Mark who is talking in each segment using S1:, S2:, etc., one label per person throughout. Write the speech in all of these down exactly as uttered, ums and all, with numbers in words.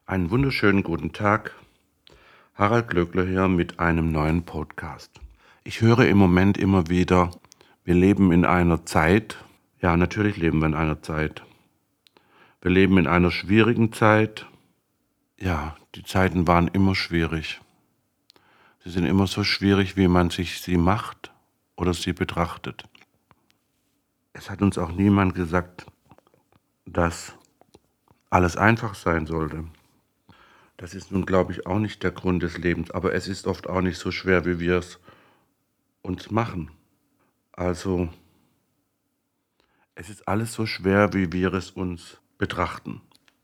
S1: Einen wunderschönen guten Tag. Harald Glöckler hier mit einem neuen Podcast. Ich höre im Moment immer wieder, wir leben in einer Zeit. Ja, natürlich leben wir in einer Zeit. Wir leben in einer schwierigen Zeit. Ja, die Zeiten waren immer schwierig. Sie sind immer so schwierig, wie man sich sie macht oder sie betrachtet. Es hat uns auch niemand gesagt, dass alles einfach sein sollte. Das ist nun, glaube ich, auch nicht der Grund des Lebens, aber es ist oft auch nicht so schwer, wie wir es uns machen. Also, es ist alles so schwer, wie wir es uns betrachten.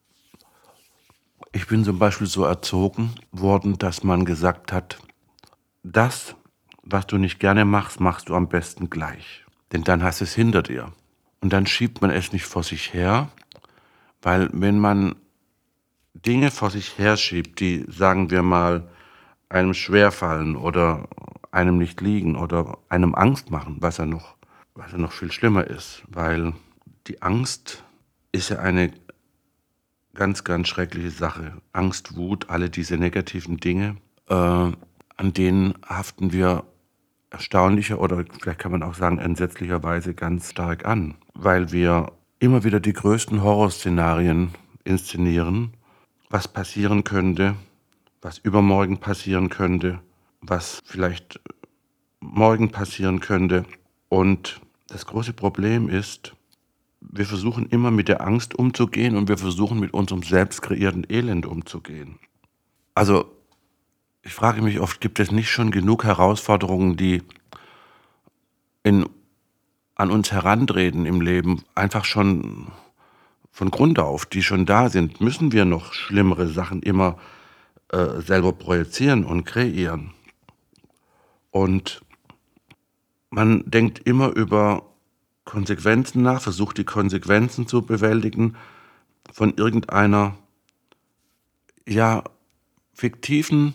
S1: Ich bin zum Beispiel so erzogen worden, dass man gesagt hat, das, was du nicht gerne machst, machst du am besten gleich. Denn dann hast du es hinter dir. Und dann schiebt man es nicht vor sich her, weil wenn man Dinge vor sich her schiebt, die, sagen wir mal, einem schwerfallen oder einem nicht liegen oder einem Angst machen, was ja noch, was ja noch viel schlimmer ist, weil die Angst ist ja eine ganz, ganz schreckliche Sache. Angst, Wut, alle diese negativen Dinge, äh, an denen haften wir erstaunlicher oder vielleicht kann man auch sagen entsetzlicherweise ganz stark an, weil wir immer wieder die größten Horrorszenarien inszenieren, was passieren könnte, was übermorgen passieren könnte, was vielleicht morgen passieren könnte. Und das große Problem ist, wir versuchen immer mit der Angst umzugehen und wir versuchen mit unserem selbst kreierten Elend umzugehen. Also, ich frage mich oft, gibt es nicht schon genug Herausforderungen, die in, an uns herantreten im Leben, einfach schon von Grund auf, die schon da sind? Müssen wir noch schlimmere Sachen immer äh, selber projizieren und kreieren? Und man denkt immer über Konsequenzen nach, versucht die Konsequenzen zu bewältigen von irgendeiner, ja, fiktiven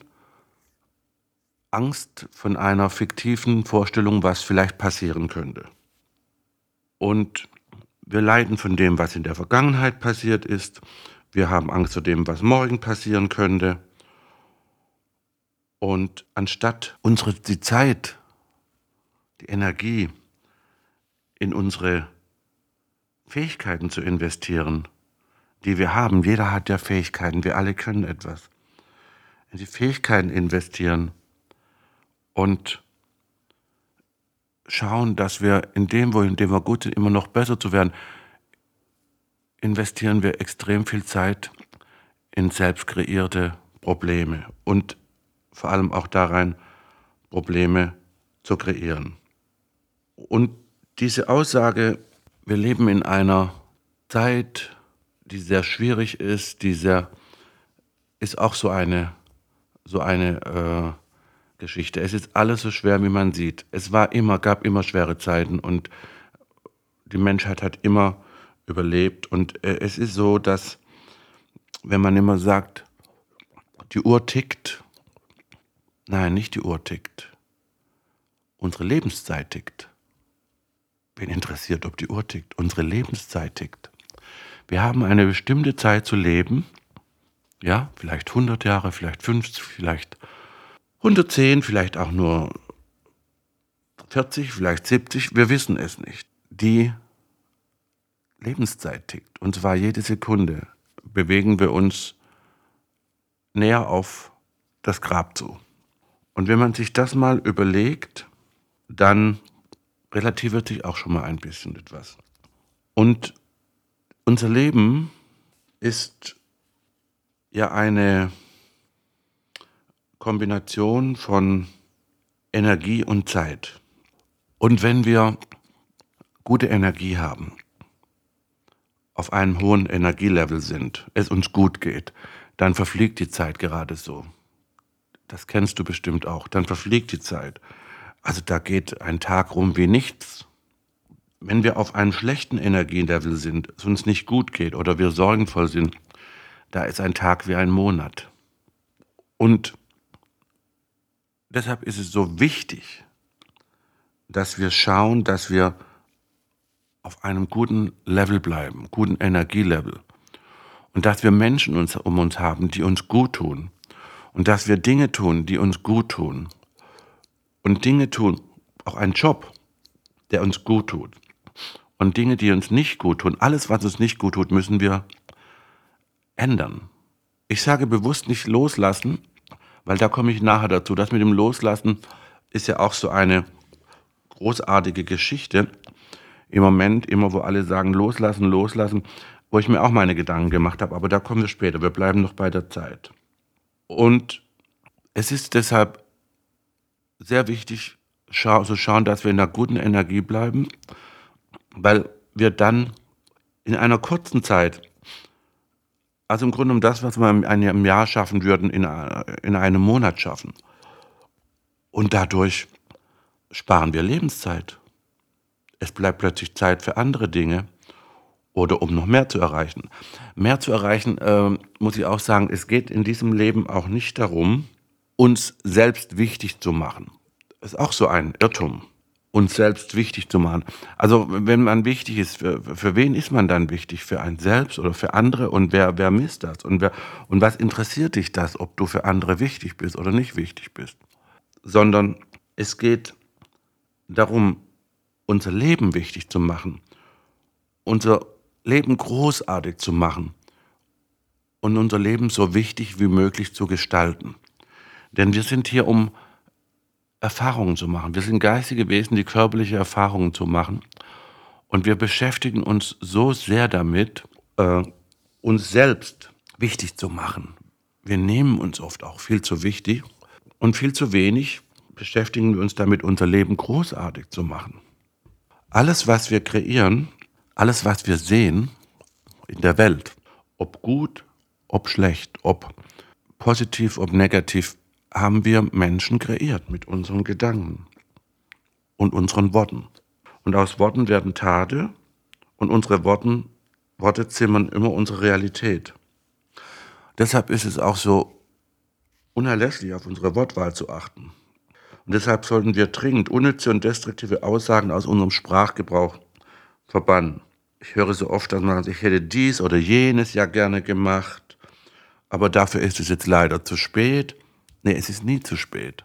S1: Angst, von einer fiktiven Vorstellung, was vielleicht passieren könnte. Und wir leiden von dem, was in der Vergangenheit passiert ist. Wir haben Angst vor dem, was morgen passieren könnte. Und anstatt unsere, die Zeit, die Energie in unsere Fähigkeiten zu investieren, die wir haben, jeder hat ja Fähigkeiten, wir alle können etwas, in die Fähigkeiten investieren und schauen, dass wir in dem, wo in dem wir gut sind, immer noch besser zu werden, investieren wir extrem viel Zeit in selbst kreierte Probleme und vor allem auch darein, Probleme zu kreieren. Und diese Aussage, wir leben in einer Zeit, die sehr schwierig ist, die sehr, ist auch so eine, so eine äh, Geschichte. Es ist alles so schwer, wie man sieht. Es war immer, gab immer schwere Zeiten und die Menschheit hat immer überlebt. Und äh, es ist so, dass, wenn man immer sagt, die Uhr tickt, nein, nicht die Uhr tickt, unsere Lebenszeit tickt. Wen interessiert, ob die Uhr tickt? Unsere Lebenszeit tickt. Wir haben eine bestimmte Zeit zu leben, ja, vielleicht hundert Jahre, vielleicht fünfzig, vielleicht hundertzehn, vielleicht auch nur vierzig, vielleicht siebzig, wir wissen es nicht. Die Lebenszeit tickt, und zwar jede Sekunde bewegen wir uns näher auf das Grab zu. Und wenn man sich das mal überlegt, dann relativiert sich auch schon mal ein bisschen etwas. Und unser Leben ist ja eine Kombination von Energie und Zeit. Und wenn wir gute Energie haben, auf einem hohen Energielevel sind, es uns gut geht, dann verfliegt die Zeit gerade so. Das kennst du bestimmt auch. Dann verfliegt die Zeit. Also da geht ein Tag rum wie nichts. Wenn wir auf einem schlechten Energielevel sind, es uns nicht gut geht oder wir sorgenvoll sind, da ist ein Tag wie ein Monat. Und deshalb ist es so wichtig, dass wir schauen, dass wir auf einem guten Level bleiben, guten Energielevel. Und dass wir Menschen uns, um uns haben, die uns gut tun. Und dass wir Dinge tun, die uns gut tun. Und Dinge tun, auch einen Job, der uns gut tut. Und Dinge, die uns nicht gut tun, alles, was uns nicht gut tut, müssen wir ändern. Ich sage bewusst nicht loslassen, weil da komme ich nachher dazu. Das mit dem Loslassen ist ja auch so eine großartige Geschichte. Im Moment, immer wo alle sagen, loslassen, loslassen, wo ich mir auch meine Gedanken gemacht habe, aber da kommen wir später. Wir bleiben noch bei der Zeit. Und es ist deshalb sehr wichtig, schau, zu schauen, dass wir in einer guten Energie bleiben, weil wir dann in einer kurzen Zeit, also im Grunde um das, was wir im Jahr schaffen würden, in, in einem Monat schaffen. Und dadurch sparen wir Lebenszeit. Es bleibt plötzlich Zeit für andere Dinge oder um noch mehr zu erreichen. Mehr zu erreichen, äh, muss ich auch sagen, es geht in diesem Leben auch nicht darum, uns selbst wichtig zu machen. Das ist auch so ein Irrtum, uns selbst wichtig zu machen. Also wenn man wichtig ist, für, für wen ist man dann wichtig? Für einen selbst oder für andere? Und wer, wer misst das? Und, wer, und was interessiert dich das, ob du für andere wichtig bist oder nicht wichtig bist? Sondern es geht darum, unser Leben wichtig zu machen, unser Leben großartig zu machen und unser Leben so wichtig wie möglich zu gestalten. Denn wir sind hier, um Erfahrungen zu machen. Wir sind geistige Wesen, die körperliche Erfahrungen zu machen. Und wir beschäftigen uns so sehr damit, äh, uns selbst wichtig zu machen. Wir nehmen uns oft auch viel zu wichtig und viel zu wenig beschäftigen wir uns damit, unser Leben großartig zu machen. Alles, was wir kreieren, alles, was wir sehen in der Welt, ob gut, ob schlecht, ob positiv, ob negativ, haben wir Menschen kreiert mit unseren Gedanken und unseren Worten. Und aus Worten werden Taten und unsere Worten, Worte zimmern immer unsere Realität. Deshalb ist es auch so unerlässlich, auf unsere Wortwahl zu achten. Und deshalb sollten wir dringend unnütze und destruktive Aussagen aus unserem Sprachgebrauch verbannen. Ich höre so oft, dass man sagt, ich hätte dies oder jenes ja gerne gemacht, aber dafür ist es jetzt leider zu spät. Nee, es ist nie zu spät.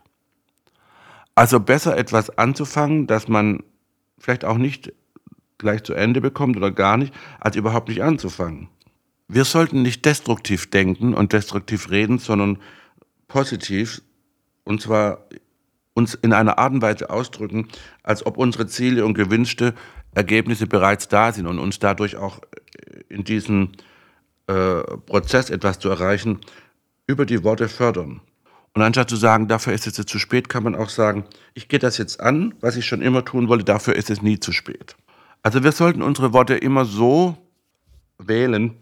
S1: Also besser etwas anzufangen, das man vielleicht auch nicht gleich zu Ende bekommt oder gar nicht, als überhaupt nicht anzufangen. Wir sollten nicht destruktiv denken und destruktiv reden, sondern positiv, und zwar uns in einer Art und Weise ausdrücken, als ob unsere Ziele und gewünschte Ergebnisse bereits da sind und uns dadurch auch in diesem äh, Prozess etwas zu erreichen, über die Worte fördern. Und anstatt zu sagen, dafür ist es jetzt zu spät, kann man auch sagen, ich gehe das jetzt an, was ich schon immer tun wollte, dafür ist es nie zu spät. Also wir sollten unsere Worte immer so wählen,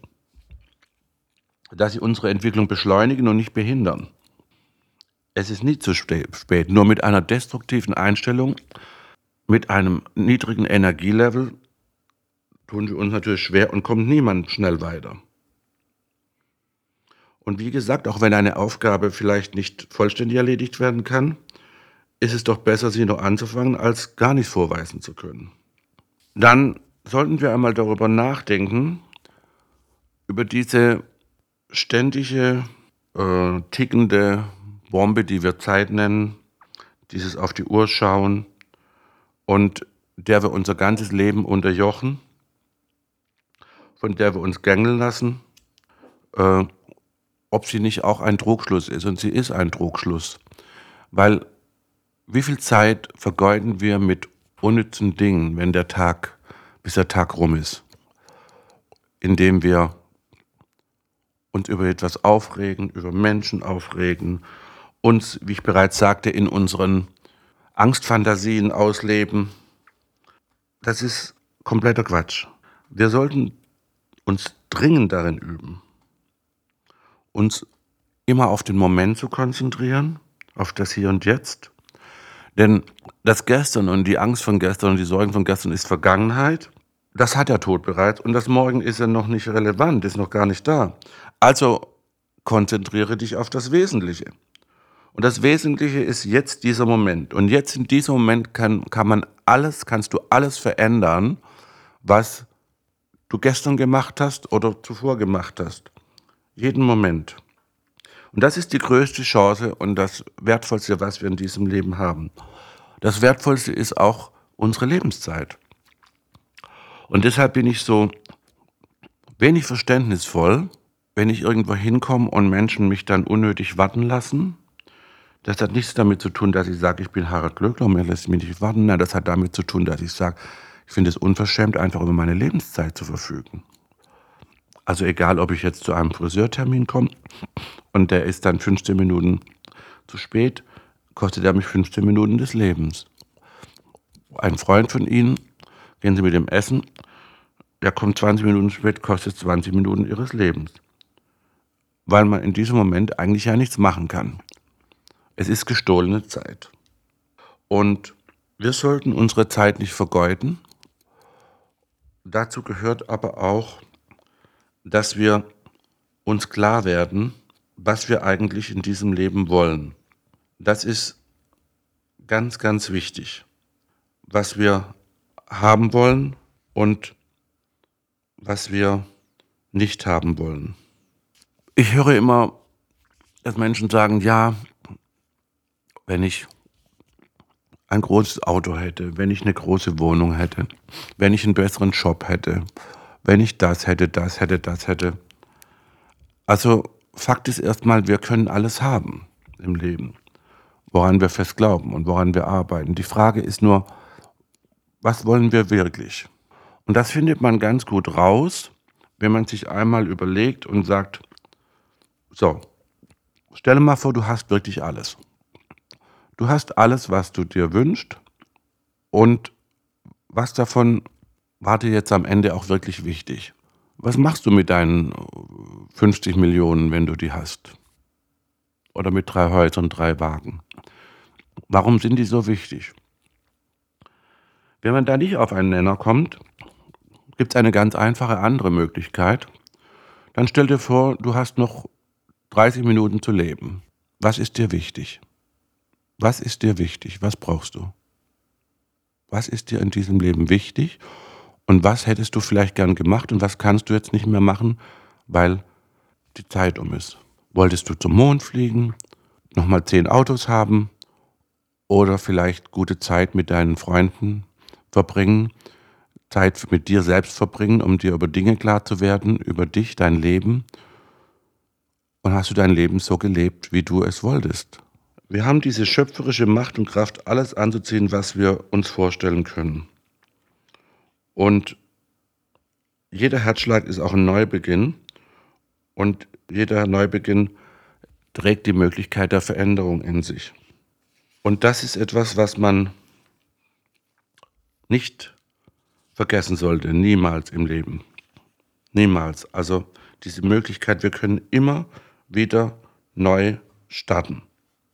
S1: dass sie unsere Entwicklung beschleunigen und nicht behindern. Es ist nie zu spät, nur mit einer destruktiven Einstellung, mit einem niedrigen Energielevel tun wir uns natürlich schwer und kommt niemand schnell weiter. Und wie gesagt, auch wenn eine Aufgabe vielleicht nicht vollständig erledigt werden kann, ist es doch besser, sie noch anzufangen, als gar nichts vorweisen zu können. Dann sollten wir einmal darüber nachdenken, über diese ständige, äh, tickende Bombe, die wir Zeit nennen, dieses auf die Uhr schauen und der wir unser ganzes Leben unterjochen, von der wir uns gängeln lassen, äh, ob sie nicht auch ein Trugschluss ist. Und sie ist ein Trugschluss. Weil wie viel Zeit vergeuden wir mit unnützen Dingen, wenn der Tag, bis der Tag rum ist, indem wir uns über etwas aufregen, über Menschen aufregen, uns, wie ich bereits sagte, in unseren Angstfantasien ausleben. Das ist kompletter Quatsch. Wir sollten uns dringend darin üben, uns immer auf den Moment zu konzentrieren, auf das Hier und Jetzt. Denn das Gestern und die Angst von gestern und die Sorgen von gestern ist Vergangenheit. Das hat der Tod bereits und das Morgen ist ja noch nicht relevant, ist noch gar nicht da. Also konzentriere dich auf das Wesentliche. Und das Wesentliche ist jetzt dieser Moment. Und jetzt in diesem Moment kann, kann man alles, kannst du alles verändern, was du gestern gemacht hast oder zuvor gemacht hast. Jeden Moment. Und das ist die größte Chance und das Wertvollste, was wir in diesem Leben haben. Das Wertvollste ist auch unsere Lebenszeit. Und deshalb bin ich so wenig verständnisvoll, wenn ich irgendwo hinkomme und Menschen mich dann unnötig warten lassen. Das hat nichts damit zu tun, dass ich sage, ich bin Harald Glöckler und mir lässt mich nicht warten. Nein, das hat damit zu tun, dass ich sage, ich finde es unverschämt, einfach über meine Lebenszeit zu verfügen. Also egal, ob ich jetzt zu einem Friseurtermin komme und der ist dann fünfzehn Minuten zu spät, kostet er mich fünfzehn Minuten des Lebens. Ein Freund von Ihnen, gehen Sie mit dem essen, der kommt zwanzig Minuten spät, kostet zwanzig Minuten Ihres Lebens. Weil man in diesem Moment eigentlich ja nichts machen kann. Es ist gestohlene Zeit. Und wir sollten unsere Zeit nicht vergeuden. Dazu gehört aber auch, dass wir uns klar werden, was wir eigentlich in diesem Leben wollen. Das ist ganz, ganz wichtig, was wir haben wollen und was wir nicht haben wollen. Ich höre immer, dass Menschen sagen, ja, wenn ich ein großes Auto hätte, wenn ich eine große Wohnung hätte, wenn ich einen besseren Job hätte, wenn ich das hätte, das hätte, das hätte. Also Fakt ist erstmal, wir können alles haben im Leben, woran wir fest glauben und woran wir arbeiten. Die Frage ist nur, was wollen wir wirklich? Und das findet man ganz gut raus, wenn man sich einmal überlegt und sagt, so, stell dir mal vor, du hast wirklich alles. Du hast alles, was du dir wünschst und was davon war dir jetzt am Ende auch wirklich wichtig? Was machst du mit deinen fünfzig Millionen, wenn du die hast? Oder mit drei Häusern, drei Wagen? Warum sind die so wichtig? Wenn man da nicht auf einen Nenner kommt, gibt es eine ganz einfache andere Möglichkeit. Dann stell dir vor, du hast noch dreißig Minuten zu leben. Was ist dir wichtig? Was ist dir wichtig? Was brauchst du? Was ist dir in diesem Leben wichtig? Und was hättest du vielleicht gern gemacht und was kannst du jetzt nicht mehr machen, weil die Zeit um ist? Wolltest du zum Mond fliegen, nochmal zehn Autos haben oder vielleicht gute Zeit mit deinen Freunden verbringen, Zeit mit dir selbst verbringen, um dir über Dinge klar zu werden, über dich, dein Leben? Und hast du dein Leben so gelebt, wie du es wolltest? Wir haben diese schöpferische Macht und Kraft, alles anzuziehen, was wir uns vorstellen können. Und jeder Herzschlag ist auch ein Neubeginn und jeder Neubeginn trägt die Möglichkeit der Veränderung in sich. Und das ist etwas, was man nicht vergessen sollte, niemals im Leben. Niemals. Also diese Möglichkeit, wir können immer wieder neu starten.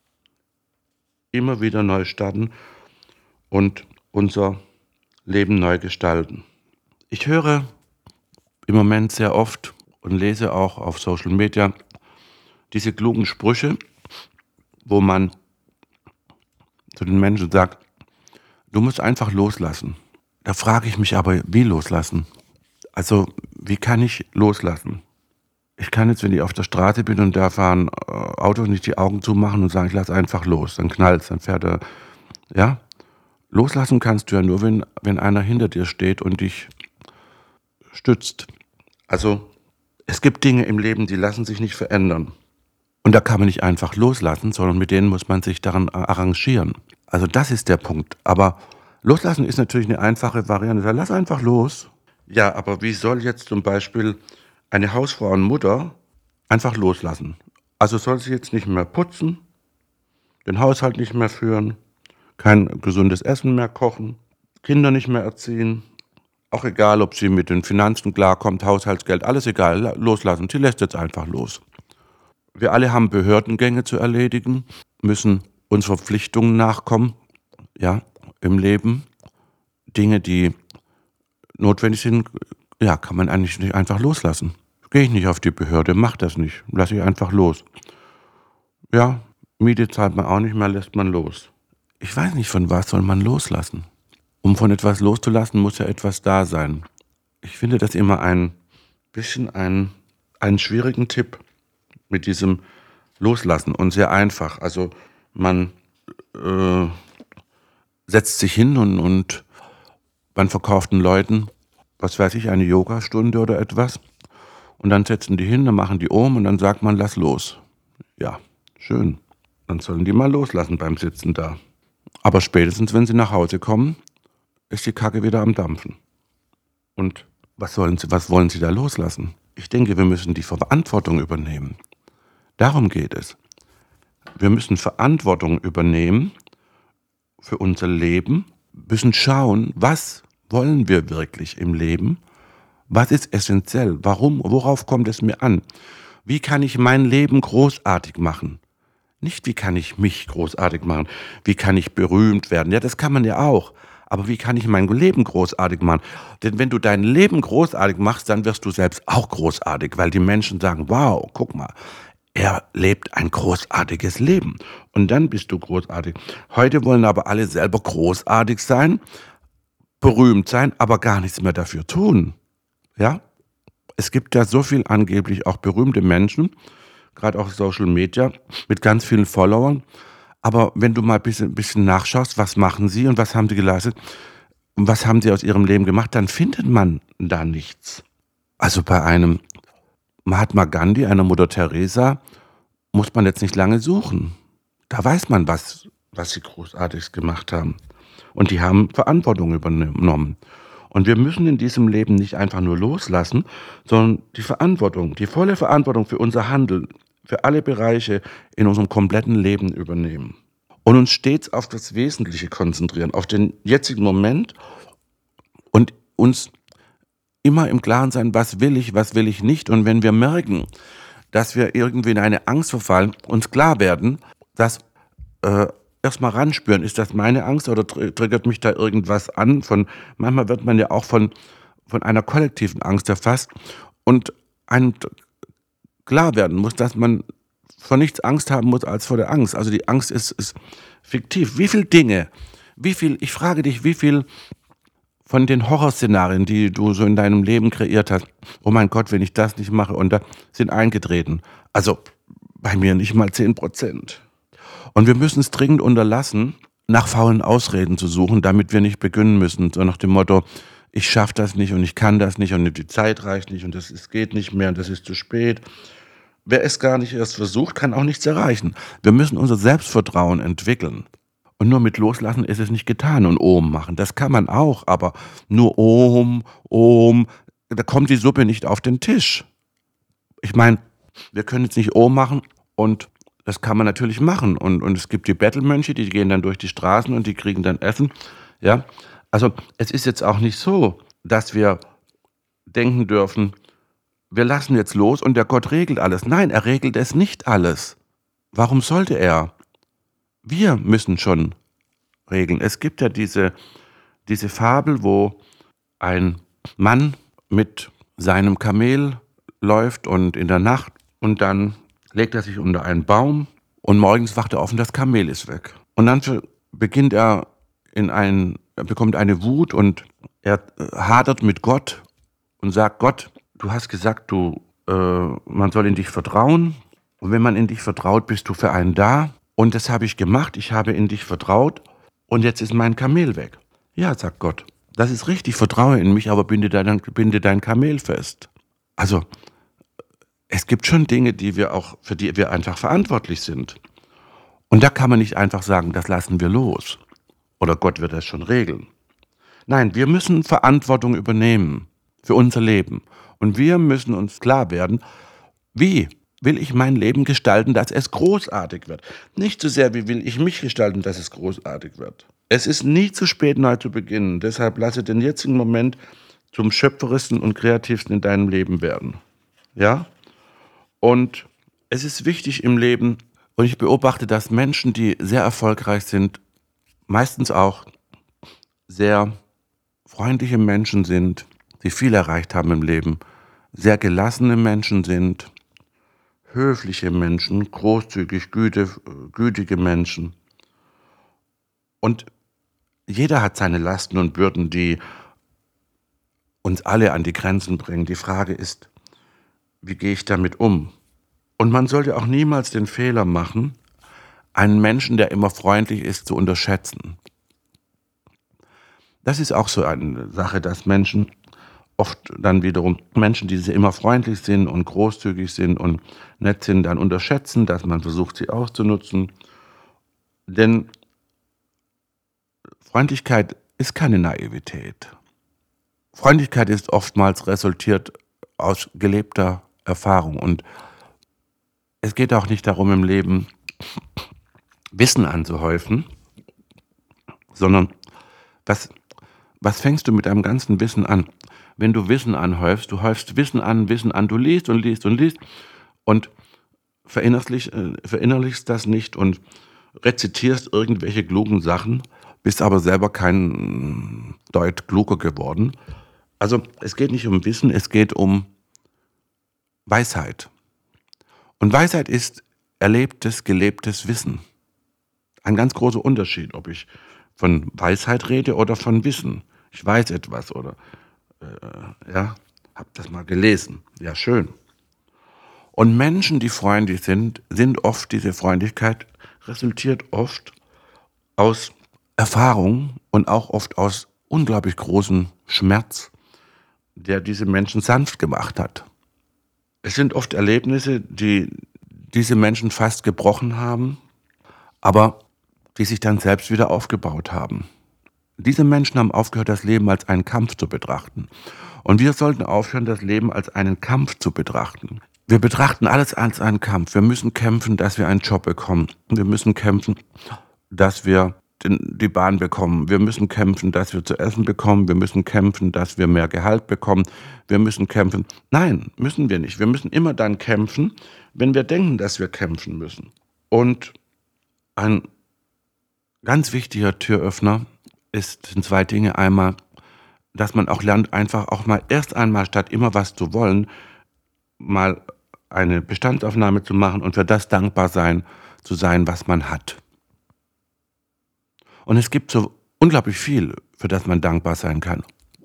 S1: Immer wieder neu starten und unser Leben neu gestalten. Ich höre im Moment sehr oft und lese auch auf Social Media diese klugen Sprüche, wo man zu den Menschen sagt, du musst einfach loslassen. Da frage ich mich aber, wie loslassen? Also, wie kann ich loslassen? Ich kann jetzt, wenn ich auf der Straße bin und da fahren äh, Autos, nicht die Augen zumachen und sagen, ich lasse einfach los. Dann knallt's, dann fährt er. Ja? Loslassen kannst du ja nur, wenn, wenn einer hinter dir steht und dich stützt. Also, es gibt Dinge im Leben, die lassen sich nicht verändern. Und da kann man nicht einfach loslassen, sondern mit denen muss man sich daran arrangieren. Also das ist der Punkt. Aber loslassen ist natürlich eine einfache Variante. Lass einfach los. Ja, aber wie soll jetzt zum Beispiel eine Hausfrau und Mutter einfach loslassen? Also soll sie jetzt nicht mehr putzen, den Haushalt nicht mehr führen, kein gesundes Essen mehr kochen, Kinder nicht mehr erziehen. Auch egal, ob sie mit den Finanzen klarkommt, Haushaltsgeld, alles egal, loslassen. Sie lässt jetzt einfach los. Wir alle haben Behördengänge zu erledigen, müssen unseren Verpflichtungen nachkommen, ja, im Leben. Dinge, die notwendig sind, ja, kann man eigentlich nicht einfach loslassen. Gehe ich nicht auf die Behörde, mach das nicht, lasse ich einfach los. Ja, Miete zahlt man auch nicht mehr, lässt man los. Ich weiß nicht, von was soll man loslassen? Um von etwas loszulassen, muss ja etwas da sein. Ich finde das immer ein bisschen einen, einen schwierigen Tipp. mit diesem Loslassen und sehr einfach. Also man äh, setzt sich hin und, und man verkauft den Leuten, was weiß ich, eine Yogastunde oder etwas. Und dann setzen die hin, dann machen die um und dann sagt man, lass los. Ja, schön. Dann sollen die mal loslassen beim Sitzen da. Aber spätestens, wenn sie nach Hause kommen, ist die Kacke wieder am Dampfen. Und was, sollen sie, was wollen sie da loslassen? Ich denke, wir müssen die Verantwortung übernehmen. Darum geht es. Wir müssen Verantwortung übernehmen für unser Leben, müssen schauen, was wollen wir wirklich im Leben, was ist essentiell, warum, worauf kommt es mir an, wie kann ich mein Leben großartig machen. Nicht, wie kann ich mich großartig machen, wie kann ich berühmt werden, ja, das kann man ja auch, aber wie kann ich mein Leben großartig machen? Denn wenn du dein Leben großartig machst, dann wirst du selbst auch großartig, weil die Menschen sagen, wow, guck mal, er lebt ein großartiges Leben. Und dann bist du großartig. Heute wollen aber alle selber großartig sein, berühmt sein, aber gar nichts mehr dafür tun. Ja? Es gibt ja so viel angeblich auch berühmte Menschen, gerade auch Social Media, mit ganz vielen Followern. Aber wenn du mal ein bisschen, bisschen nachschaust, was machen sie und was haben sie geleistet und was haben sie aus ihrem Leben gemacht, dann findet man da nichts. Also bei einem Mahatma Gandhi, einer Mutter Teresa, muss man jetzt nicht lange suchen. Da weiß man, was, was sie Großartiges gemacht haben. Und die haben Verantwortung übernommen. Und wir müssen in diesem Leben nicht einfach nur loslassen, sondern die Verantwortung, die volle Verantwortung für unser Handeln, für alle Bereiche in unserem kompletten Leben übernehmen. Und uns stets auf das Wesentliche konzentrieren, auf den jetzigen Moment und uns immer im Klaren sein, was will ich, was will ich nicht. Und wenn wir merken, dass wir irgendwie in eine Angst verfallen, uns klar werden, dass äh, erstmal ranspüren, ist das meine Angst oder tr- triggert mich da irgendwas an? Von, manchmal wird man ja auch von, von einer kollektiven Angst erfasst und einem t- klar werden muss, dass man vor nichts Angst haben muss als vor der Angst. Also die Angst ist, ist fiktiv. Wie viele Dinge, wie viel, ich frage dich, wie viel von den Horrorszenarien, die du so in deinem Leben kreiert hast, oh mein Gott, wenn ich das nicht mache, und da sind eingetreten. Also bei mir nicht mal zehn Prozent. Und wir müssen es dringend unterlassen, nach faulen Ausreden zu suchen, damit wir nicht beginnen müssen, so nach dem Motto, ich schaffe das nicht und ich kann das nicht und die Zeit reicht nicht und das ist, geht nicht mehr und das ist zu spät. Wer es gar nicht erst versucht, kann auch nichts erreichen. Wir müssen unser Selbstvertrauen entwickeln. Und nur mit Loslassen ist es nicht getan und Ohm machen. Das kann man auch, aber nur Ohm, Ohm, da kommt die Suppe nicht auf den Tisch. Ich meine, wir können jetzt nicht Ohm machen und das kann man natürlich machen. Und, und es gibt die Bettelmönche, die gehen dann durch die Straßen und die kriegen dann Essen. Ja? Also es ist jetzt auch nicht so, dass wir denken dürfen, wir lassen jetzt los und der Gott regelt alles. Nein, er regelt es nicht alles. Warum sollte er? Wir müssen schon regeln. Es gibt ja diese, diese Fabel, wo ein Mann mit seinem Kamel läuft und in der Nacht und dann legt er sich unter einen Baum und morgens wacht er auf und das Kamel ist weg. Und dann beginnt er in ein, er bekommt eine Wut und er hadert mit Gott und sagt, Gott, du hast gesagt, du, äh, man soll in dich vertrauen und wenn man in dich vertraut, bist du für einen da und das habe ich gemacht, ich habe in dich vertraut und jetzt ist mein Kamel weg. Ja, sagt Gott, das ist richtig, vertraue in mich, aber binde dein, binde dein Kamel fest. Also, es gibt schon Dinge, die wir auch, für die wir einfach verantwortlich sind. Und da kann man nicht einfach sagen, das lassen wir los. Oder Gott wird das schon regeln. Nein, wir müssen Verantwortung übernehmen für unser Leben. Und wir müssen uns klar werden, wie will ich mein Leben gestalten, dass es großartig wird. Nicht so sehr, wie will ich mich gestalten, dass es großartig wird. Es ist nie zu spät, neu zu beginnen. Deshalb lasse den jetzigen Moment zum schöpferischsten und kreativsten in deinem Leben werden. Ja? Und es ist wichtig im Leben, und ich beobachte, dass Menschen, die sehr erfolgreich sind, meistens auch sehr freundliche Menschen sind, die viel erreicht haben im Leben, sehr gelassene Menschen sind, höfliche Menschen, großzügig, güte, gütige Menschen. Und jeder hat seine Lasten und Bürden, die uns alle an die Grenzen bringen. Die Frage ist, wie gehe ich damit um? Und man sollte auch niemals den Fehler machen, einen Menschen, der immer freundlich ist, zu unterschätzen. Das ist auch so eine Sache, dass Menschen oft dann wiederum Menschen, die immer freundlich sind und großzügig sind und nett sind, dann unterschätzen, dass man versucht, sie auszunutzen. Denn Freundlichkeit ist keine Naivität. Freundlichkeit ist oftmals resultiert aus gelebter Erfahrung. Und es geht auch nicht darum, im Leben Wissen anzuhäufen, sondern was, was fängst du mit deinem ganzen Wissen an? Wenn du Wissen anhäufst, du häufst Wissen an, Wissen an, du liest und liest und liest und verinnerlich, äh, verinnerlichst das nicht und rezitierst irgendwelche klugen Sachen, bist aber selber kein Deut kluger geworden. Also es geht nicht um Wissen, es geht um Weisheit. Und Weisheit ist erlebtes, gelebtes Wissen. Ein ganz großer Unterschied, ob ich von Weisheit rede oder von Wissen. Ich weiß etwas oder äh, ja, habe das mal gelesen. Ja, schön. Und Menschen, die freundlich sind, sind oft, diese Freundlichkeit resultiert oft aus Erfahrung und auch oft aus unglaublich großem Schmerz, der diese Menschen sanft gemacht hat. Es sind oft Erlebnisse, die diese Menschen fast gebrochen haben, aber die sich dann selbst wieder aufgebaut haben. Diese Menschen haben aufgehört, das Leben als einen Kampf zu betrachten. Und wir sollten aufhören, das Leben als einen Kampf zu betrachten. Wir betrachten alles als einen Kampf. Wir müssen kämpfen, dass wir einen Job bekommen. Wir müssen kämpfen, dass wir den, die Bahn bekommen. Wir müssen kämpfen, dass wir zu essen bekommen. Wir müssen kämpfen, dass wir mehr Gehalt bekommen. Wir müssen kämpfen. Nein, müssen wir nicht. Wir müssen immer dann kämpfen, wenn wir denken, dass wir kämpfen müssen. Und ein ganz wichtiger Türöffner ist, sind zwei Dinge. Einmal, dass man auch lernt, einfach auch mal erst einmal, statt immer was zu wollen, mal eine Bestandsaufnahme zu machen und für das dankbar sein, zu sein, was man hat. Und es gibt so unglaublich viel, für das man dankbar sein kann.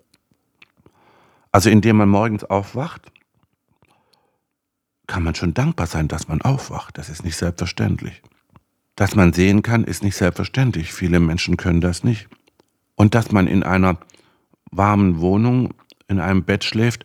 S1: Also indem man morgens aufwacht, kann man schon dankbar sein, dass man aufwacht. Das ist nicht selbstverständlich. Dass man sehen kann, ist nicht selbstverständlich. Viele Menschen können das nicht. Und dass man in einer warmen Wohnung, in einem Bett schläft,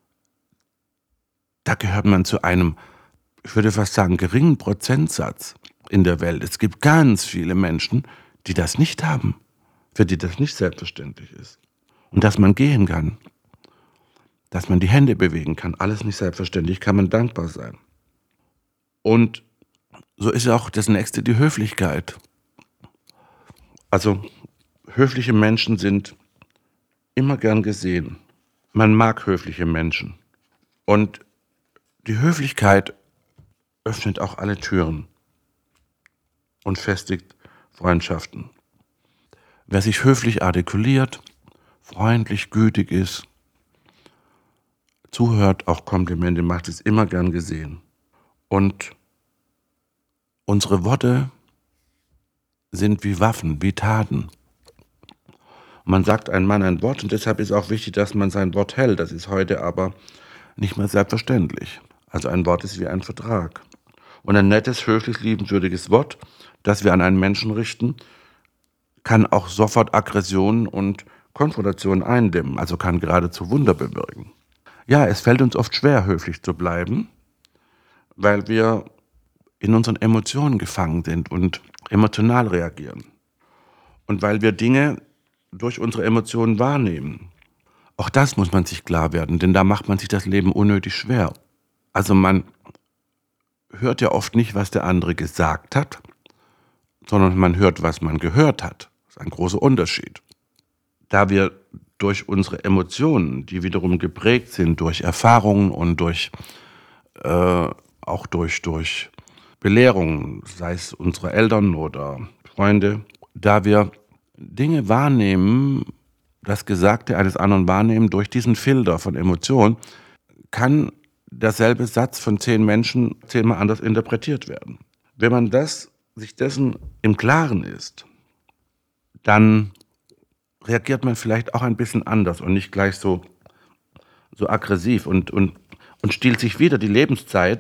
S1: da gehört man zu einem, ich würde fast sagen, geringen Prozentsatz in der Welt. Es gibt ganz viele Menschen, die das nicht haben, für die das nicht selbstverständlich ist. Und dass man gehen kann, dass man die Hände bewegen kann, alles nicht selbstverständlich, kann man dankbar sein. Und so ist ja auch das Nächste die Höflichkeit. Also höfliche Menschen sind immer gern gesehen. Man mag höfliche Menschen. Und die Höflichkeit öffnet auch alle Türen und festigt Freundschaften. Wer sich höflich artikuliert, freundlich, gütig ist, zuhört, auch Komplimente macht, ist immer gern gesehen. Und unsere Worte sind wie Waffen, wie Taten. Man sagt einem Mann ein Wort und deshalb ist auch wichtig, dass man sein Wort hält. Das ist heute aber nicht mehr selbstverständlich. Also ein Wort ist wie ein Vertrag. Und ein nettes, höflich, liebenswürdiges Wort, das wir an einen Menschen richten, kann auch sofort Aggressionen und Konfrontationen eindämmen, also kann geradezu Wunder bewirken. Ja, es fällt uns oft schwer, höflich zu bleiben, weil wir in unseren Emotionen gefangen sind und emotional reagieren. Und weil wir Dinge durch unsere Emotionen wahrnehmen. Auch das muss man sich klar werden, denn da macht man sich das Leben unnötig schwer. Also man hört ja oft nicht, was der andere gesagt hat, sondern man hört, was man gehört hat. Das ist ein großer Unterschied. Da wir durch unsere Emotionen, die wiederum geprägt sind durch Erfahrungen und durch äh, auch durch, durch Belehrungen, sei es unsere Eltern oder Freunde, da wir Dinge wahrnehmen, das Gesagte eines anderen wahrnehmen durch diesen Filter von Emotionen, kann derselbe Satz von zehn Menschen zehnmal anders interpretiert werden. Wenn man das, sich dessen im Klaren ist, dann reagiert man vielleicht auch ein bisschen anders und nicht gleich so, so aggressiv und, und, und stiehlt sich wieder die Lebenszeit,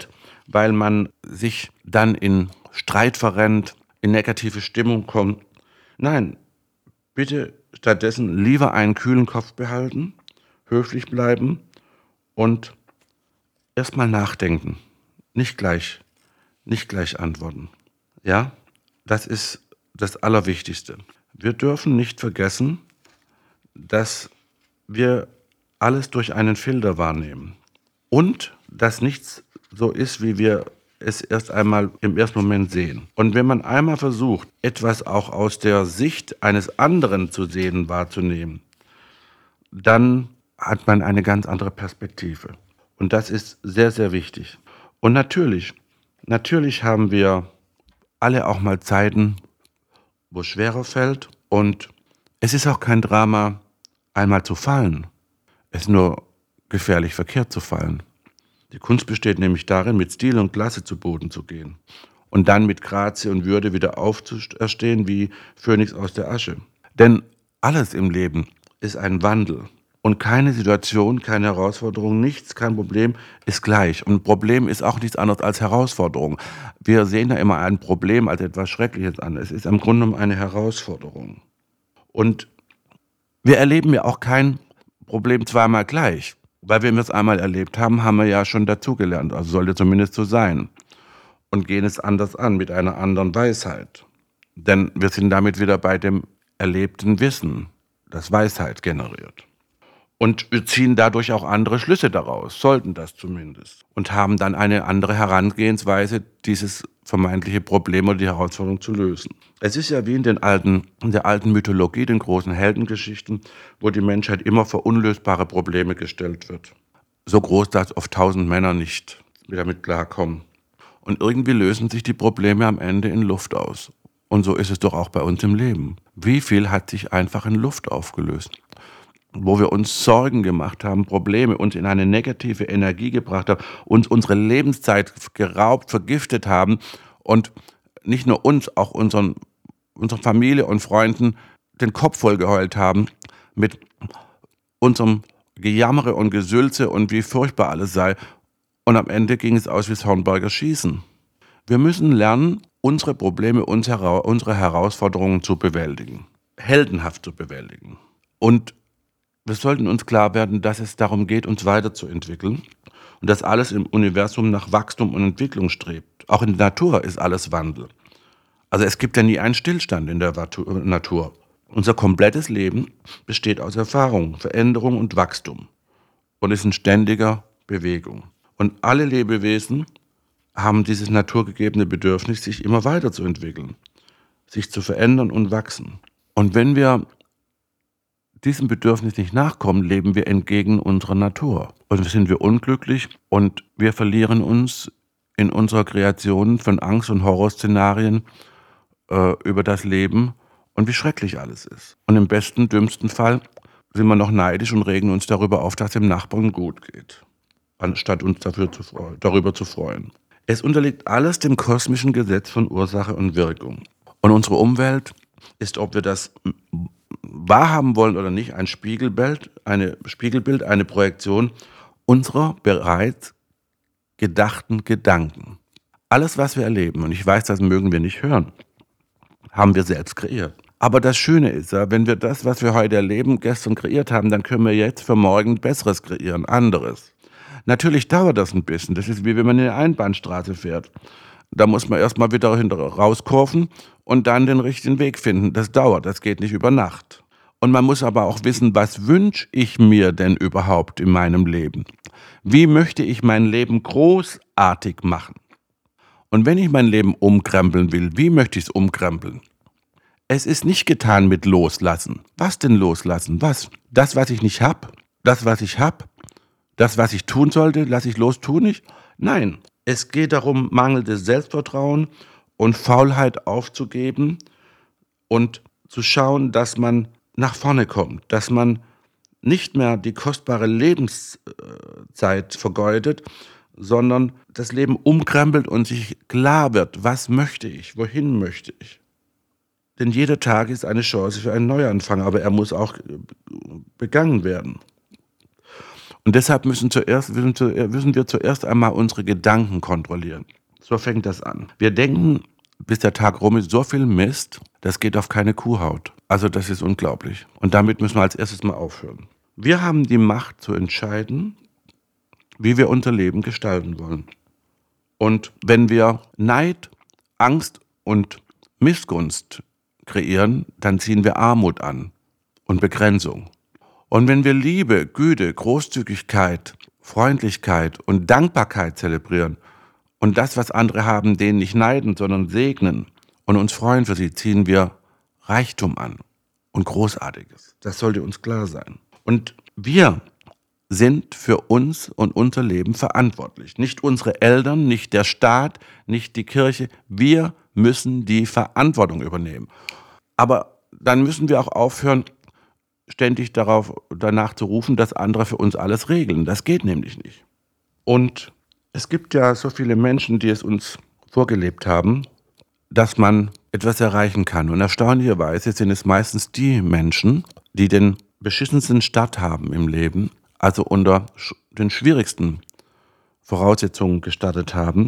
S1: weil man sich dann in Streit verrennt, in negative Stimmung kommt. Nein, bitte stattdessen lieber einen kühlen Kopf behalten, höflich bleiben und erstmal nachdenken. Nicht gleich, nicht gleich antworten. Ja, das ist das Allerwichtigste. Wir dürfen nicht vergessen, dass wir alles durch einen Filter wahrnehmen und dass nichts so ist, wie wir es erst einmal im ersten Moment sehen. Und wenn man einmal versucht, etwas auch aus der Sicht eines anderen zu sehen, wahrzunehmen, dann hat man eine ganz andere Perspektive. Und das ist sehr, sehr wichtig. Und natürlich, natürlich haben wir alle auch mal Zeiten, wo es schwerer fällt. Und es ist auch kein Drama, einmal zu fallen. Es ist nur gefährlich, verkehrt zu fallen. Die Kunst besteht nämlich darin, mit Stil und Klasse zu Boden zu gehen und dann mit Grazie und Würde wieder aufzuerstehen wie Phönix aus der Asche. Denn alles im Leben ist ein Wandel und keine Situation, keine Herausforderung, nichts, kein Problem ist gleich. Und Problem ist auch nichts anderes als Herausforderung. Wir sehen ja immer ein Problem als etwas Schreckliches an. Es ist im Grunde genommen eine Herausforderung. Und wir erleben ja auch kein Problem zweimal gleich. Weil wenn wir es einmal erlebt haben, haben wir ja schon dazugelernt. Also sollte zumindest so sein. Und gehen es anders an, mit einer anderen Weisheit. Denn wir sind damit wieder bei dem erlebten Wissen, das Weisheit generiert. Und wir ziehen dadurch auch andere Schlüsse daraus, sollten das zumindest. Und haben dann eine andere Herangehensweise, dieses vermeintliche Problem oder die Herausforderung zu lösen. Es ist ja wie in, den alten, in der alten Mythologie, den großen Heldengeschichten, wo die Menschheit immer vor unlösbare Probleme gestellt wird. So groß, dass oft tausend Männer nicht damit klarkommen. Und irgendwie lösen sich die Probleme am Ende in Luft aus. Und so ist es doch auch bei uns im Leben. Wie viel hat sich einfach in Luft aufgelöst? Wo wir uns Sorgen gemacht haben, Probleme, uns in eine negative Energie gebracht haben, uns unsere Lebenszeit geraubt, vergiftet haben und nicht nur uns, auch unseren, unseren Familie und Freunden den Kopf voll geheult haben mit unserem Gejammere und Gesülze und wie furchtbar alles sei. Und am Ende ging es aus wie das Hornberger Schießen. Wir müssen lernen, unsere Probleme, unsere Herausforderungen zu bewältigen, heldenhaft zu bewältigen. Und wir sollten uns klar werden, dass es darum geht, uns weiterzuentwickeln und dass alles im Universum nach Wachstum und Entwicklung strebt. Auch in der Natur ist alles Wandel. Also es gibt ja nie einen Stillstand in der Natur. Unser komplettes Leben besteht aus Erfahrung, Veränderung und Wachstum und ist in ständiger Bewegung. Und alle Lebewesen haben dieses naturgegebene Bedürfnis, sich immer weiterzuentwickeln, sich zu verändern und wachsen. Und wenn wir diesem Bedürfnis nicht nachkommen, leben wir entgegen unserer Natur. Und dann sind wir unglücklich und wir verlieren uns in unserer Kreation von Angst- und Horrorszenarien äh, über das Leben und wie schrecklich alles ist. Und im besten, dümmsten Fall sind wir noch neidisch und regen uns darüber auf, dass dem Nachbarn gut geht, anstatt uns dafür zu freuen, darüber zu freuen. Es unterliegt alles dem kosmischen Gesetz von Ursache und Wirkung. Und unsere Umwelt ist, ob wir das wahrhaben wollen oder nicht, ein Spiegelbild, eine Spiegelbild, eine Projektion unserer bereits gedachten Gedanken. Alles, was wir erleben, und ich weiß, das mögen wir nicht hören, haben wir selbst kreiert. Aber das Schöne ist ja, wenn wir das, was wir heute erleben, gestern kreiert haben, dann können wir jetzt für morgen Besseres kreieren, anderes. Natürlich dauert das ein bisschen. Das ist wie wenn man in eine Einbahnstraße fährt. Da muss man erstmal wieder hinter rauskurven und dann den richtigen Weg finden. Das dauert, das geht nicht über Nacht. Und man muss aber auch wissen, was wünsche ich mir denn überhaupt in meinem Leben? Wie möchte ich mein Leben großartig machen? Und wenn ich mein Leben umkrempeln will, wie möchte ich es umkrempeln? Es ist nicht getan mit Loslassen. Was denn loslassen? Was? Das, was ich nicht habe? Das, was ich habe? Das, was ich tun sollte, lasse ich los, tue nicht? Nein, es geht darum, mangelndes Selbstvertrauen und Faulheit aufzugeben und zu schauen, dass man nach vorne kommt, dass man nicht mehr die kostbare Lebenszeit vergeudet, sondern das Leben umkrempelt und sich klar wird, was möchte ich, wohin möchte ich. Denn jeder Tag ist eine Chance für einen Neuanfang, aber er muss auch begangen werden. Und deshalb müssen, zuerst, müssen, zu, müssen wir zuerst einmal unsere Gedanken kontrollieren. So fängt das an. Wir denken, bis der Tag rum ist, so viel Mist, das geht auf keine Kuhhaut. Also das ist unglaublich. Und damit müssen wir als erstes mal aufhören. Wir haben die Macht zu entscheiden, wie wir unser Leben gestalten wollen. Und wenn wir Neid, Angst und Missgunst kreieren, dann ziehen wir Armut an und Begrenzung. Und wenn wir Liebe, Güte, Großzügigkeit, Freundlichkeit und Dankbarkeit zelebrieren und das, was andere haben, denen nicht neiden, sondern segnen und uns freuen für sie, ziehen wir Reichtum an und Großartiges. Das sollte uns klar sein. Und wir sind für uns und unser Leben verantwortlich. Nicht unsere Eltern, nicht der Staat, nicht die Kirche. Wir müssen die Verantwortung übernehmen. Aber dann müssen wir auch aufhören, ständig darauf, danach zu rufen, dass andere für uns alles regeln. Das geht nämlich nicht. Und es gibt ja so viele Menschen, die es uns vorgelebt haben, dass man etwas erreichen kann. Und erstaunlicherweise sind es meistens die Menschen, die den beschissensten Start haben im Leben, also unter den schwierigsten Voraussetzungen gestartet haben,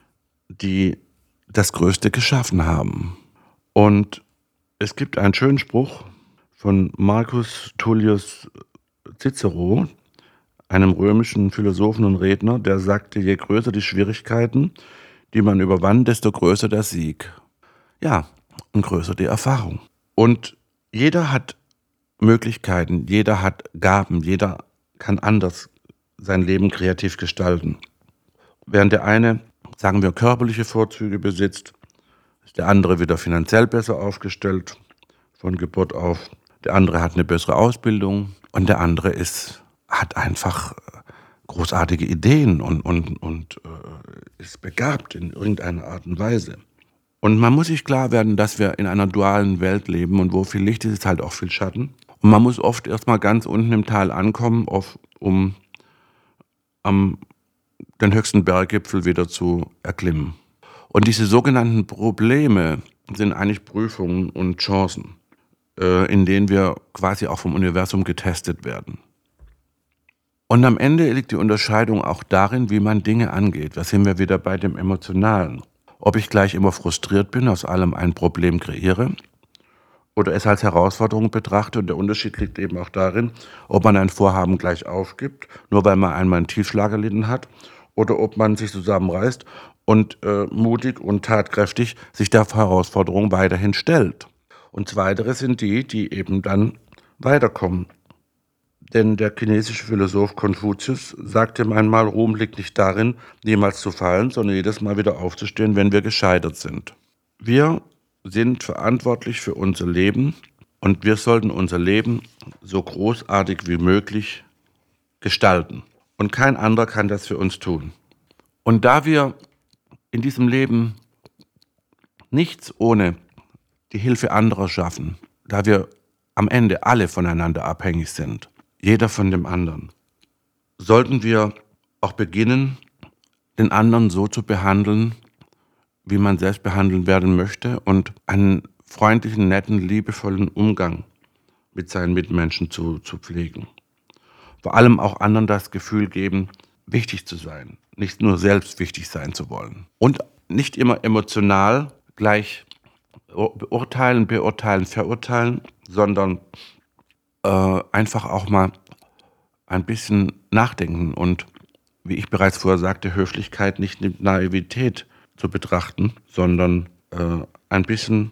S1: die das Größte geschaffen haben. Und es gibt einen schönen Spruch von Marcus Tullius Cicero, einem römischen Philosophen und Redner, der sagte, je größer die Schwierigkeiten, die man überwand, desto größer der Sieg. Ja, und größer die Erfahrung. Und jeder hat Möglichkeiten, jeder hat Gaben, jeder kann anders sein Leben kreativ gestalten. Während der eine, sagen wir, körperliche Vorzüge besitzt, ist der andere wieder finanziell besser aufgestellt, von Geburt auf. Der andere hat eine bessere Ausbildung und der andere ist, hat einfach großartige Ideen und, und, und äh, ist begabt in irgendeiner Art und Weise. Und man muss sich klar werden, dass wir in einer dualen Welt leben und wo viel Licht ist, ist halt auch viel Schatten. Und man muss oft erstmal ganz unten im Tal ankommen, um am den höchsten Berggipfel wieder zu erklimmen. Und diese sogenannten Probleme sind eigentlich Prüfungen und Chancen, äh, in denen wir quasi auch vom Universum getestet werden. Und am Ende liegt die Unterscheidung auch darin, wie man Dinge angeht. Da sind wir wieder bei dem Emotionalen. Ob ich gleich immer frustriert bin, aus allem ein Problem kreiere oder es als Herausforderung betrachte. Und der Unterschied liegt eben auch darin, ob man ein Vorhaben gleich aufgibt, nur weil man einmal einen Tiefschlag erlitten hat, oder ob man sich zusammenreißt und äh, mutig und tatkräftig sich der Herausforderung weiterhin stellt. Und zweitere sind die, die eben dann weiterkommen. Denn der chinesische Philosoph Konfuzius sagte ihm einmal, Ruhm liegt nicht darin, niemals zu fallen, sondern jedes Mal wieder aufzustehen, wenn wir gescheitert sind. Wir sind verantwortlich für unser Leben und wir sollten unser Leben so großartig wie möglich gestalten. Und kein anderer kann das für uns tun. Und da wir in diesem Leben nichts ohne die Hilfe anderer schaffen, da wir am Ende alle voneinander abhängig sind, jeder von dem anderen, sollten wir auch beginnen, den anderen so zu behandeln, wie man selbst behandelt werden möchte und einen freundlichen, netten, liebevollen Umgang mit seinen Mitmenschen zu, zu pflegen. Vor allem auch anderen das Gefühl geben, wichtig zu sein, nicht nur selbst wichtig sein zu wollen. Und nicht immer emotional gleich beurteilen, beurteilen, verurteilen, sondern äh, einfach auch mal ein bisschen nachdenken und, wie ich bereits vorher sagte, Höflichkeit nicht mit Naivität zu betrachten, sondern äh, ein bisschen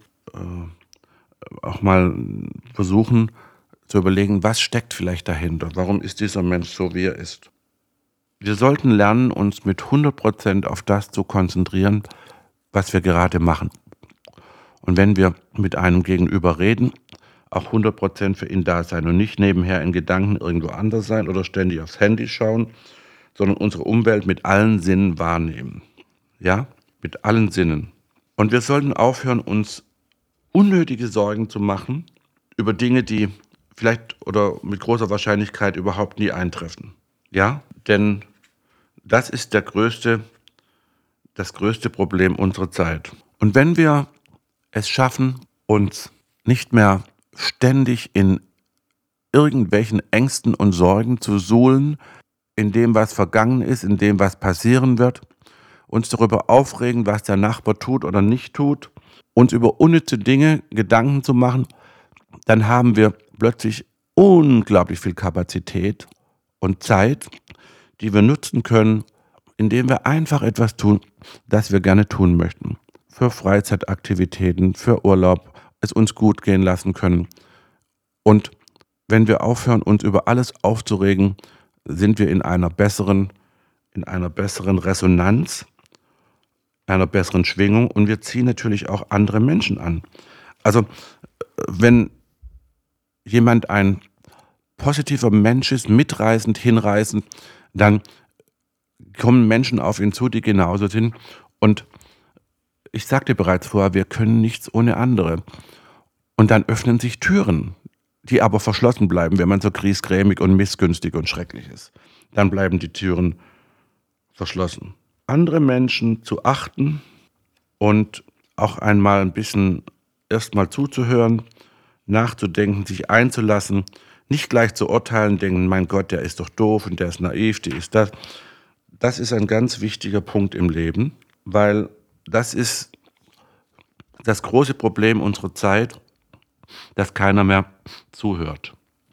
S1: äh, auch mal versuchen zu überlegen, was steckt vielleicht dahinter, warum ist dieser Mensch so, wie er ist. Wir sollten lernen, uns mit hundert Prozent auf das zu konzentrieren, was wir gerade machen. Und wenn wir mit einem Gegenüber reden, auch hundert Prozent für ihn da sein und nicht nebenher in Gedanken irgendwo anders sein oder ständig aufs Handy schauen, sondern unsere Umwelt mit allen Sinnen wahrnehmen. Ja, mit allen Sinnen. Und wir sollten aufhören, uns unnötige Sorgen zu machen über Dinge, die vielleicht oder mit großer Wahrscheinlichkeit überhaupt nie eintreffen. Ja, denn das ist der größte, das größte Problem unserer Zeit. Und wenn wir es schaffen, uns nicht mehr ständig in irgendwelchen Ängsten und Sorgen zu suhlen, in dem, was vergangen ist, in dem, was passieren wird, uns darüber aufregen, was der Nachbar tut oder nicht tut, uns über unnütze Dinge Gedanken zu machen, dann haben wir plötzlich unglaublich viel Kapazität und Zeit, die wir nutzen können, indem wir einfach etwas tun, das wir gerne tun möchten. Für Freizeitaktivitäten, für Urlaub, es uns gut gehen lassen können. Und wenn wir aufhören, uns über alles aufzuregen, sind wir in einer besseren, in einer besseren Resonanz, einer besseren Schwingung und wir ziehen natürlich auch andere Menschen an. Also wenn jemand ein positiver Mensch ist, mitreißend, hinreißend, dann kommen Menschen auf ihn zu, die genauso sind. Und ich sagte bereits vorher, wir können nichts ohne andere. Und dann öffnen sich Türen, die aber verschlossen bleiben, wenn man so griesgrämig und missgünstig und schrecklich ist. Dann bleiben die Türen verschlossen. Andere Menschen zu achten und auch einmal ein bisschen erstmal zuzuhören, nachzudenken, sich einzulassen, nicht gleich zu urteilen, denken, mein Gott, der ist doch doof und der ist naiv, die ist das. Das ist ein ganz wichtiger Punkt im Leben, weil das ist das große Problem unserer Zeit, dass keiner mehr zuhört.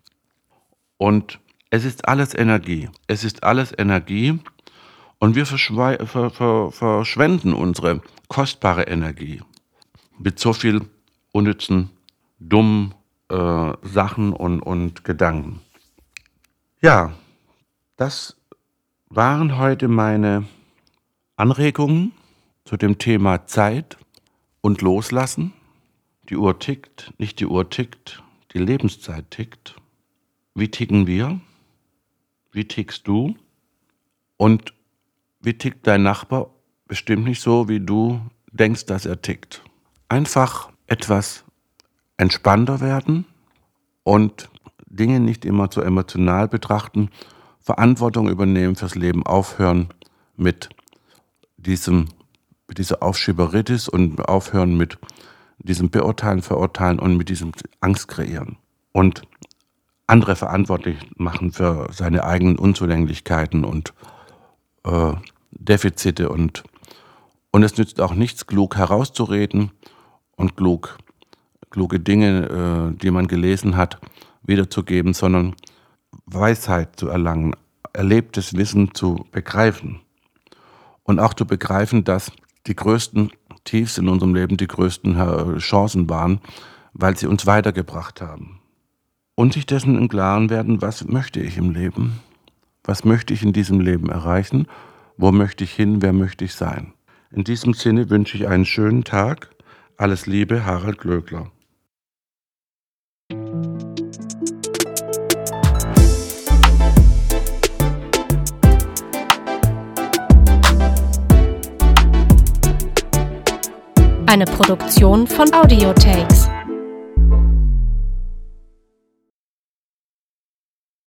S1: Und es ist alles Energie. Es ist alles Energie und wir verschwei- ver- ver- verschwenden unsere kostbare Energie mit so viel unnützen, dummen äh, Sachen und, und Gedanken. Ja, das waren heute meine Anregungen zu dem Thema Zeit und Loslassen. Die Uhr tickt, nicht die Uhr tickt, die Lebenszeit tickt. Wie ticken wir? Wie tickst du? Und wie tickt dein Nachbar? Bestimmt nicht so, wie du denkst, dass er tickt. Einfach etwas entspannter werden und Dinge nicht immer zu emotional betrachten, Verantwortung übernehmen fürs Leben, aufhören mit diesem, mit dieser Aufschieberitis und aufhören mit diesem Beurteilen, Verurteilen und mit diesem Angst kreieren. Und andere verantwortlich machen für seine eigenen Unzulänglichkeiten und äh, Defizite. Und, und es nützt auch nichts, klug herauszureden und klug, kluge Dinge, äh, die man gelesen hat, wiederzugeben, sondern Weisheit zu erlangen, erlebtes Wissen zu begreifen. Und auch zu begreifen, dass die größten Tiefs in unserem Leben die größten Chancen waren, weil sie uns weitergebracht haben. Und sich dessen im Klaren werden, was möchte ich im Leben? Was möchte ich in diesem Leben erreichen? Wo möchte ich hin? Wer möchte ich sein? In diesem Sinne wünsche ich einen schönen Tag. Alles Liebe, Harald Glöckler.
S2: Eine Produktion von Audiotakes.